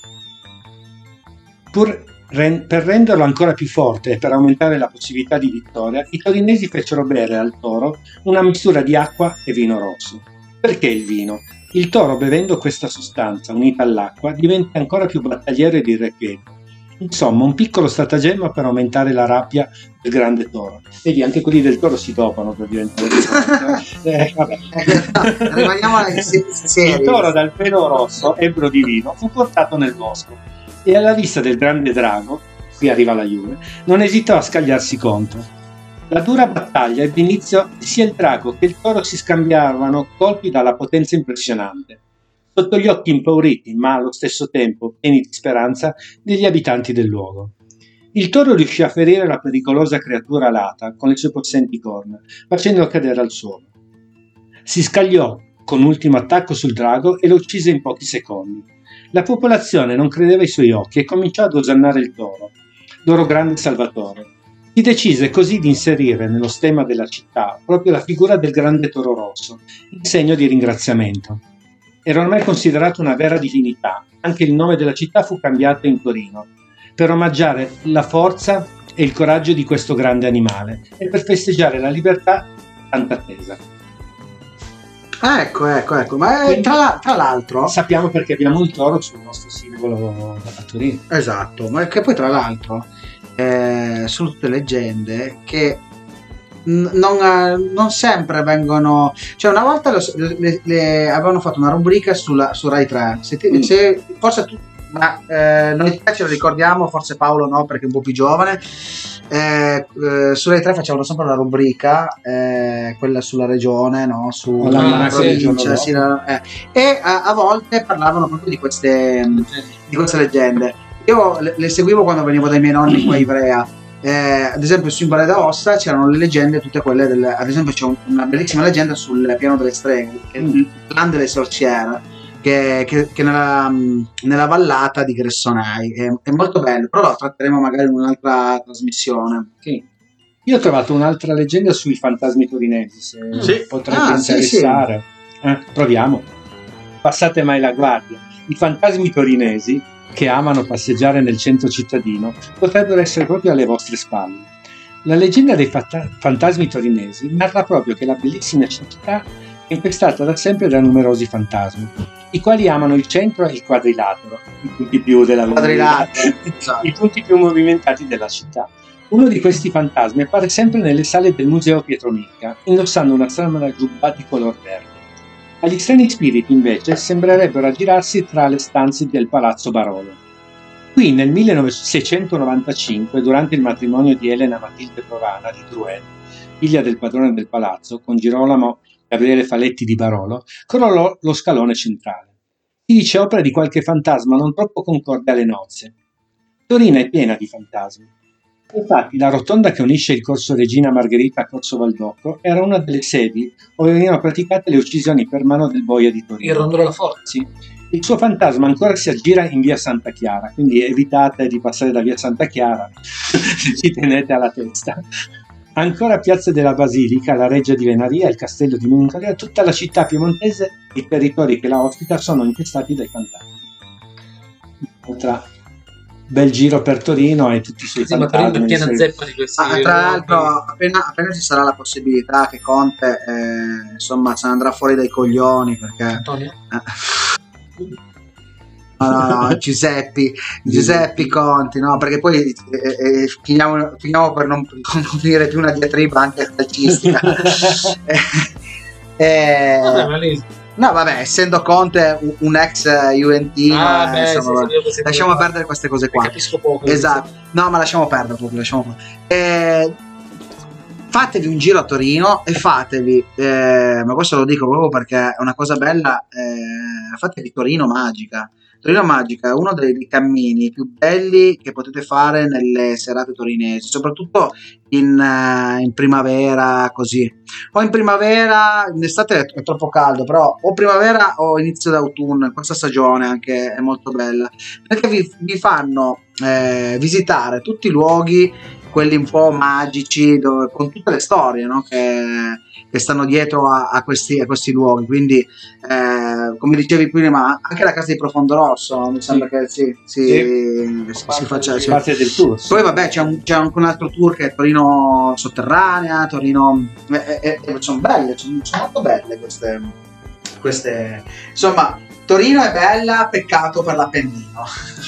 Pur ren- per renderlo ancora più forte e per aumentare la possibilità di vittoria, i torinesi fecero bere al toro una mistura di acqua e vino rosso. Perché il vino? Il toro, bevendo questa sostanza unita all'acqua, diventa ancora più battagliero ed irrequieto. Insomma, un piccolo stratagemma per aumentare la rabbia del grande toro. Vedi, anche quelli del toro si dopano per diventare eh, vabbè. Rimaniamo alla se- serie. Il toro dal pelo rosso, ebro di vino, fu portato nel bosco e alla vista del grande drago, qui arriva la Juve, non esitò a scagliarsi contro. La dura battaglia ebbe inizio e sia il drago che il toro si scambiavano colpi dalla potenza impressionante. sotto gli occhi impauriti, ma allo stesso tempo pieni di speranza, degli abitanti del luogo. Il toro riuscì a ferire la pericolosa creatura alata con le sue possenti corna, facendolo cadere al suolo. Si scagliò con un ultimo attacco sul drago e lo uccise in pochi secondi. La popolazione non credeva ai suoi occhi e cominciò ad osannare il toro, loro grande salvatore. Si decise così di inserire nello stemma della città proprio la figura del grande toro rosso, in segno di ringraziamento. Era ormai considerato una vera divinità, anche il nome della città fu cambiato in Torino, per omaggiare la forza e il coraggio di questo grande animale e per festeggiare la libertà tanto attesa. Ah, ecco, ecco, ecco. Ma eh, Quindi, tra, tra l'altro sappiamo perché abbiamo il toro sul nostro simbolo da Torino. esatto, ma che poi tra l'altro eh, sono tutte leggende che n- non, eh, non sempre vengono, cioè una volta lo- le, le- avevano fatto una rubrica sulla, su Rai tre, se ti- Mm. se- forse tu, ma eh, noi tre ce lo ricordiamo, forse Paolo no perché è un po' più giovane. Eh, eh, su Rai tre facevano sempre una rubrica, eh, quella sulla regione, no? Sulla Ah, sì, il giorno provincia, dopo. sì, la- eh. e a, a volte parlavano proprio di queste, di queste leggende. Io le, le seguivo quando venivo dai miei nonni qua a Ivrea. Eh, ad esempio su in Valle d'Aosta c'erano le leggende, tutte quelle del, ad esempio c'è un- una bellissima leggenda sul piano delle streghe, che è il clan delle sorciere, che, che, che nella, nella vallata di Gressonei è, è molto bello, però lo tratteremo magari in un'altra trasmissione. Sì. Io ho trovato un'altra leggenda sui fantasmi torinesi, se Sì. potrebbe Ah, sì, interessare. Eh, proviamo. Passate mai la guardia. I fantasmi torinesi, che amano passeggiare nel centro cittadino, potrebbero essere proprio alle vostre spalle. La leggenda dei fata- fantasmi torinesi narra proprio che la bellissima città è infestata da sempre da numerosi fantasmi, i quali amano il centro e il quadrilatero, i punti più della Quadrilatero, esatto. i punti più movimentati della città. Uno di questi fantasmi appare sempre nelle sale del Museo Pietro Micca, indossando una strana giubba di color verde. Agli strani spiriti, invece, sembrerebbero aggirarsi tra le stanze del Palazzo Barolo. Qui, nel millenoseicentonovantacinque, durante il matrimonio di Elena Matilde Provana di Drouet, figlia del padrone del palazzo, con Girolamo Gabriele Faletti di Barolo, crollò lo scalone centrale. Si dice opera di qualche fantasma non troppo concorde alle nozze. Torino è piena di fantasmi. Infatti, la rotonda che unisce il Corso Regina Margherita a Corso Valdocco era una delle sedi dove venivano praticate le uccisioni per mano del boia di Torino. Il rondolo alla forza. Sì. Il suo fantasma ancora si aggira in via Santa Chiara, quindi evitate di passare da via Santa Chiara, ci tenete alla testa. Ancora Piazza della Basilica, la Reggia di Venaria, il Castello di Moncalia, tutta la città piemontese e i territori che la ospita sono infestati dai fantasmi. Tra bel giro per Torino e tutti i suoi Sì, ma fantasmi. Torino è piena sì. zeppa di questi. Ah, tra l'altro, appena, appena ci sarà la possibilità che Conte eh, insomma se ne andrà fuori dai coglioni perché Antonio? no, no, no, Giuseppe Giuseppe Conti, no, perché poi eh, eh, finiamo, finiamo per non, non finire più una diatriba anche calcistica. eh, eh, Vabbè, ma lì. no, vabbè, essendo Conte un, un ex Juventino, Ah, eh, beh, insomma, sì, sì, così- lasciamo perdere queste cose qua. Capisco poco. Esatto, no, ma lasciamo perdere proprio, lasciamo perdere. Eh, fatevi un giro a Torino e fatevi, eh, ma questo lo dico proprio perché è una cosa bella, eh, fatevi Torino Magica. Torino Magica è uno dei, dei cammini più belli che potete fare nelle serate torinesi, soprattutto in, eh, in primavera, così. O in primavera, in estate è, è troppo caldo, però o primavera o inizio d'autunno, questa stagione anche è molto bella, perché vi, vi fanno eh, visitare tutti i luoghi, quelli un po' magici, dove, con tutte le storie, no? che, che stanno dietro a, a, questi, a questi luoghi. Quindi, eh, come dicevi prima, anche la casa di Profondo Rosso, no? Mi sembra Sì. che sì, sì, Sì. si, si faccia. Sì. Parte del tour. Poi vabbè c'è, un, c'è anche un altro tour che è Torino sotterranea, Torino eh, eh, eh, sono belle, sono, sono molto belle queste, queste insomma Torino è bella, peccato per l'Appennino.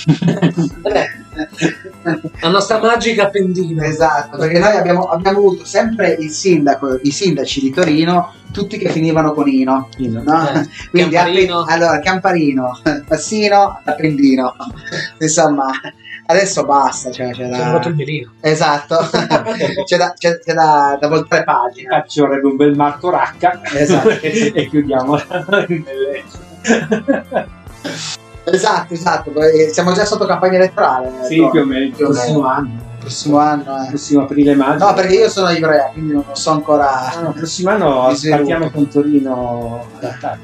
La nostra magica Appendina. Esatto, perché noi abbiamo, abbiamo avuto sempre il sindaco, i sindaci di Torino, tutti che finivano con Ino, Ino. no? Eh, Quindi Camparino. Appe- allora Camparino, Passino, Appendino, insomma adesso basta, cioè, c'è Ci da... hanno fatto il melino. Esatto, c'è, da, c'è, c'è da, da voltare pagina. Ci vorrebbe un bel Marco Racca Esatto. e chiudiamo in bellezza. Esatto, esatto, poi siamo già sotto campagna elettorale. Sì, no? più o meno, il Più o prossimo meno. anno. Prossimo anno, eh. Prossimo aprile maggio. No, perché io sono Ivrea, quindi non so ancora. Ah, no, prossimo anno Mi sviluppo. partiamo con Torino ad attacco.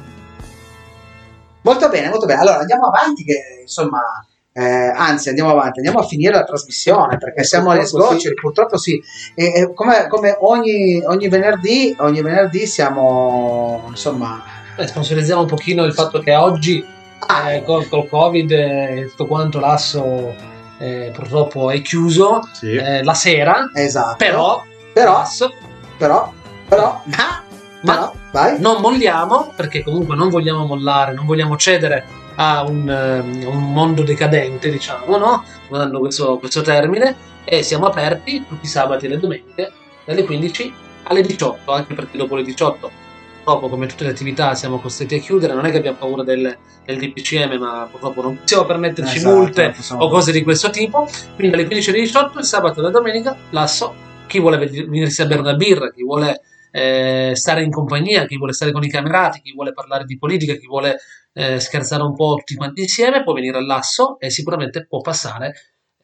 Molto bene, molto bene. Allora andiamo avanti, che insomma, eh, anzi andiamo avanti, andiamo a finire la trasmissione perché siamo alle Purtroppo sgoccioli, purtroppo sì. E, e come come ogni, ogni venerdì, ogni venerdì siamo, insomma, Eh, sponsorizziamo un pochino il fatto che oggi ah, eh, col, col Covid e tutto quanto l'asso eh, purtroppo è chiuso Sì. eh, la sera, esatto. però, però, l'asso, però, però, ma, ma però, vai. non molliamo, perché comunque non vogliamo mollare, non vogliamo cedere a un, ehm, un mondo decadente, diciamo, no? Usando questo, questo termine, e siamo aperti tutti i sabati e le domeniche dalle quindici alle diciotto, anche perché dopo le diciotto, purtroppo come tutte le attività siamo costretti a chiudere. Non è che abbiamo paura del, del D P C M, ma purtroppo non possiamo permetterci Esatto, multe non possiamo- o cose di questo tipo. Quindi alle quindici alle diciotto, il sabato e la domenica, l'asso, chi vuole venirsi a bere una birra, chi vuole eh, stare in compagnia, chi vuole stare con i camerati, chi vuole parlare di politica, chi vuole eh, scherzare un po' tutti quanti insieme, può venire all'asso e sicuramente può passare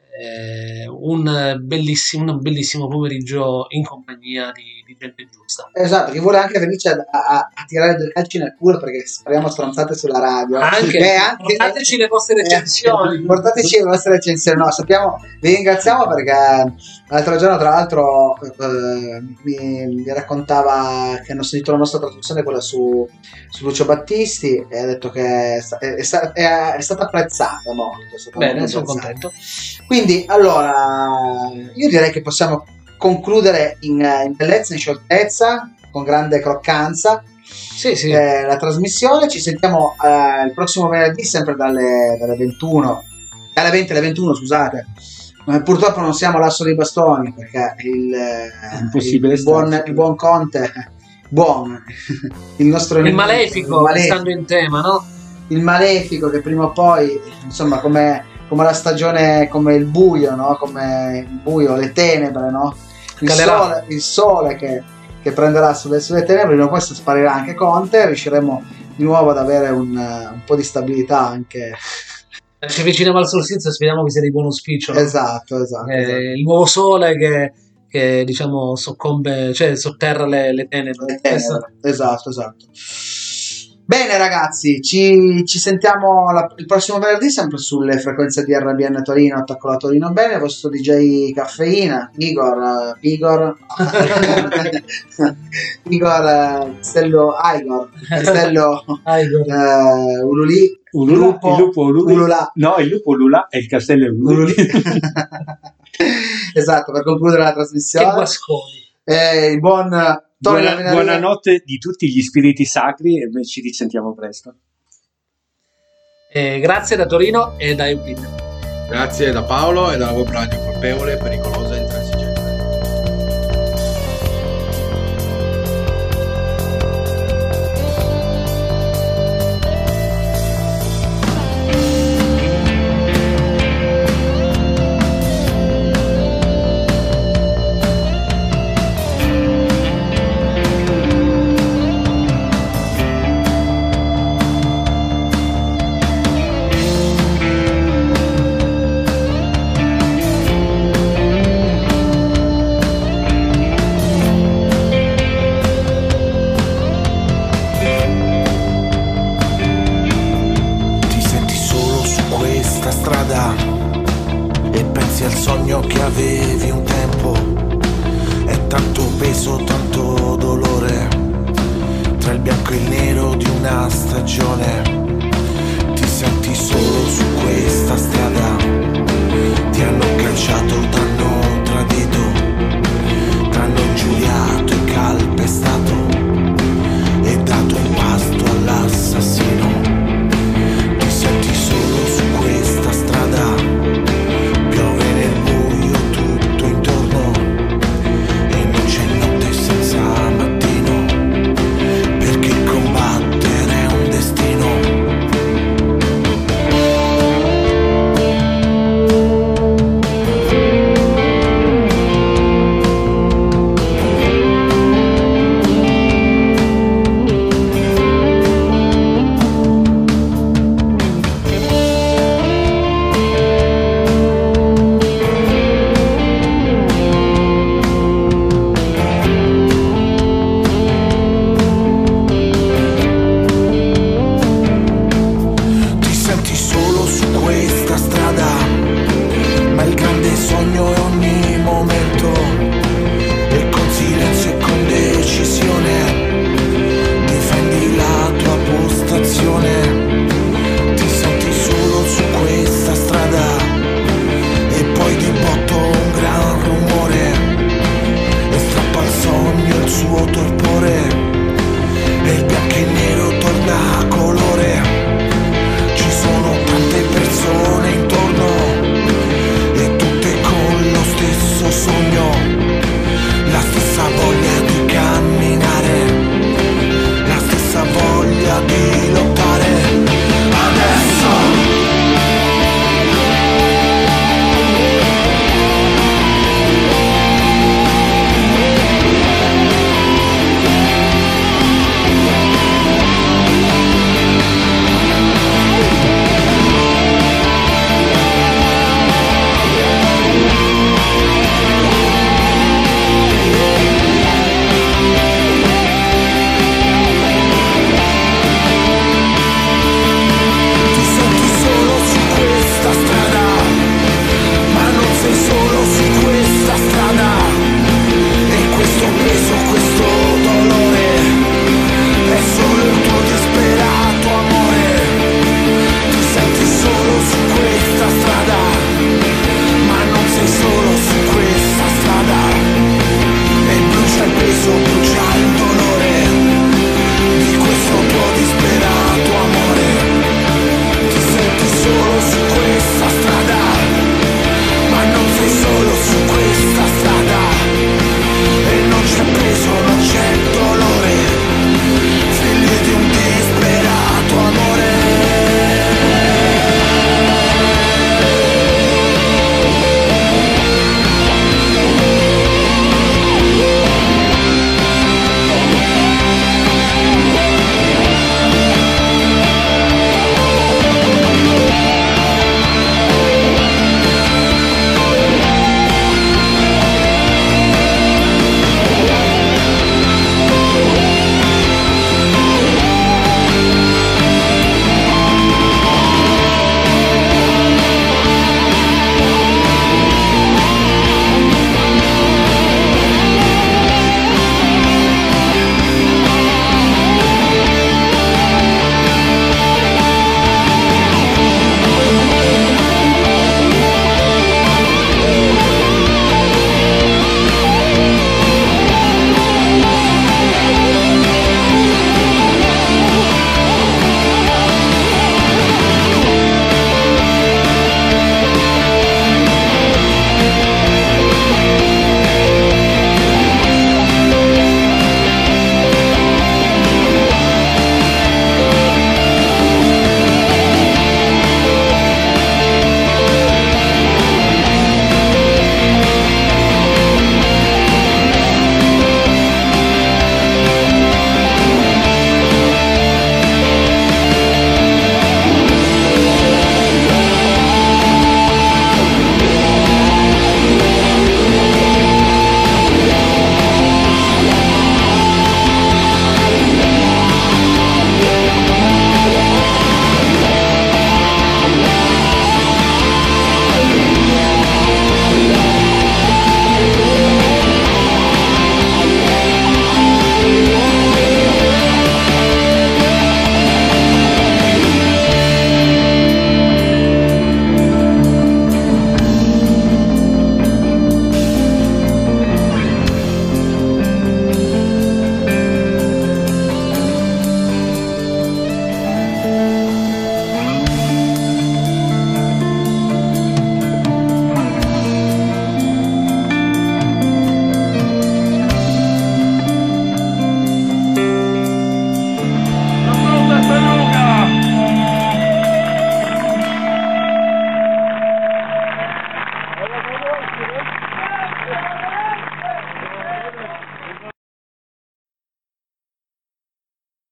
eh, un bellissimo, un bellissimo pomeriggio in compagnia di, di gente giusta. Esatto, chi vuole anche venirci a, a- a tirare due calci nel culo perché spariamo stronzate sulla radio. Anche, Eh, anche- portateci le vostre recensioni. Eh, portateci le vostre recensioni. No, sappiamo, vi ringraziamo perché l'altro giorno, tra l'altro, eh, mi, mi raccontava che hanno sentito la nostra trasmissione, quella su, su Lucio Battisti, e ha detto che è, sta- è sta- è- è stata apprezzata molto. È stata Bene, molto sono apprezzata. contento. Quindi, allora, io direi che possiamo concludere in, in bellezza, in scioltezza, con grande croccanza Sì, sì. eh, la trasmissione. Ci sentiamo eh, il prossimo venerdì, sempre dalle, dalle ventuno, dalle venti alle ventuno, scusate. Ma purtroppo non siamo l'asso dei bastoni perché il, eh, impossibile il, buon, starci. il buon Conte, buon, il nostro Il nemico, malefico, il malefico, stando in tema, no? il malefico che prima o poi, insomma, come, come la stagione, come il buio, no? Come il buio, le tenebre, no? Il Calerà. sole, il sole che, che prenderà sulle, sulle tenebre, prima o poi sparirà anche Conte, riusciremo di nuovo ad avere un, un po' di stabilità anche. Ci avviciniamo al solstizio e speriamo che sia di buon auspicio, no? Esatto, esatto, Eh, esatto. il nuovo sole che, che diciamo soccombe, cioè sotterra le, le tenebre. Le Questo- tenebre. Esatto, esatto. Bene ragazzi, ci, ci sentiamo la- il prossimo venerdì sempre sulle frequenze di R B N Torino, Attacco la Torino Bene, il vostro D J Caffeina, Igor, eh, Igor, Igor, eh, Castello, Igor, Castello, Ah, Igor. eh, Ululi, Ulula, Lupo, il lupo Ulula. Ulula. No, il lupo Ulula e il castello è Ululi. Ululi. Esatto, per concludere la Che trasmissione, guasconi. eh, il buon Tony Buona- Laminarelli. buonanotte di tutti gli spiriti sacri e ci risentiamo presto. Eh, grazie da Torino e da Euclid. Grazie da Paolo e dalla web radio colpevole, pericolosa e intransigente. Ti senti solo su questa strada e pensi al sogno che avevi un tempo. È tanto peso, tanto dolore tra il bianco e il nero di una stagione. Ti senti solo